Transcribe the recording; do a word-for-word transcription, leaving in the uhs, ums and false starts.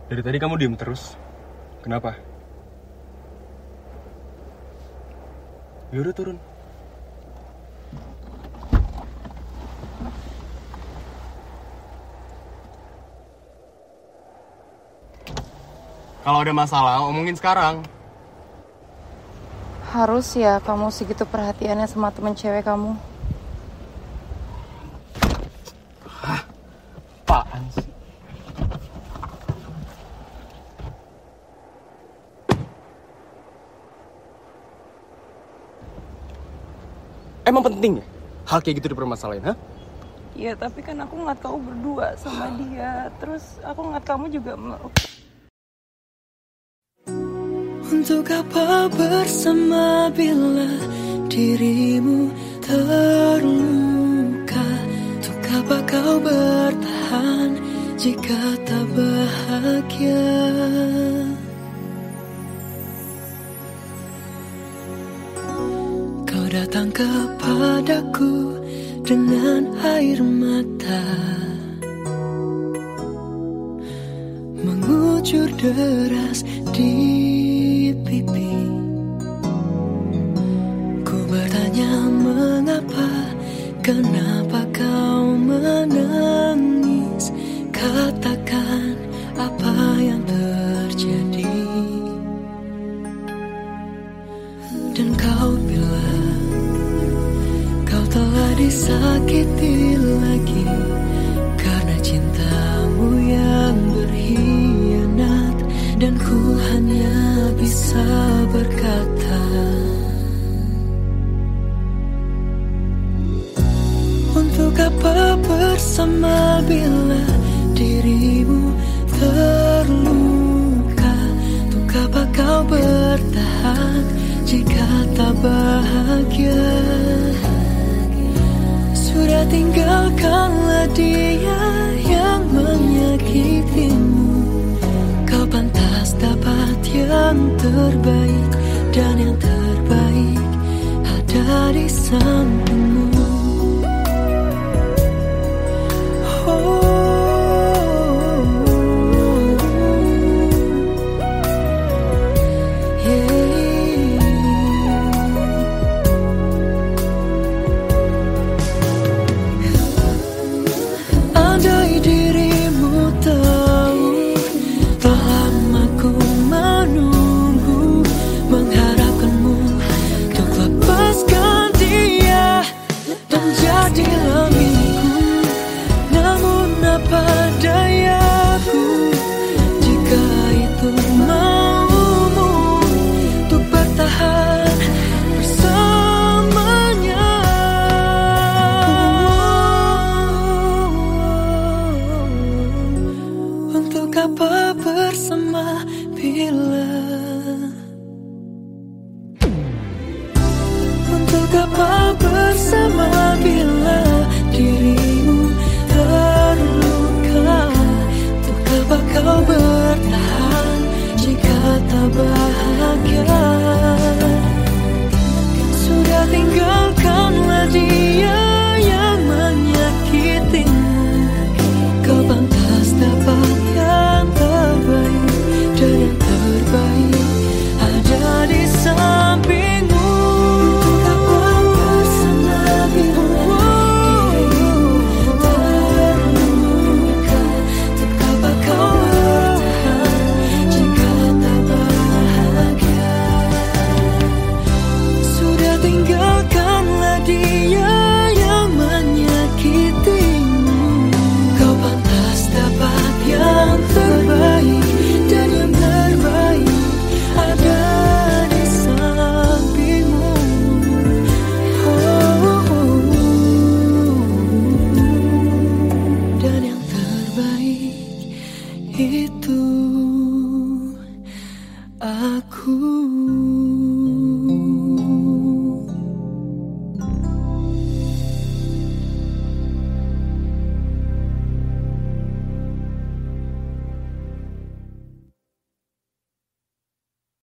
Dari tadi kamu diem terus. Kenapa? Yaudah turun. Kalau ada masalah, omongin sekarang. Harus ya kamu segitu perhatiannya sama temen cewek kamu. Hah? Apaan sih? Emang penting ya hal kayak gitu dipermasalahin, ha? Iya, tapi kan aku ngeliat kamu berdua sama dia. Terus aku ngeliat kamu juga meluk. Untuk apa bersama bila dirimu terluka? Untuk apa kau bertahan jika tak bahagia? Kau datang kepadaku dengan air mata mengucur deras di pipi. Ku bertanya mengapa, kenapa kau menangis? Katakan apa yang terjadi. Dan kau bilang kau telah disakiti lagi karena cintamu yang berkhianat. Dan ku hanya bisa berkata, untuk apa bersama bila dirimu terluka? Untuk apa kau bertahan jika tak bahagia? Sudah tinggalkanlah dia yang menyakitimu. Kau pantas dapat yang terbaik, dan yang terbaik ada di sampingmu. Oh. Apa bersama bila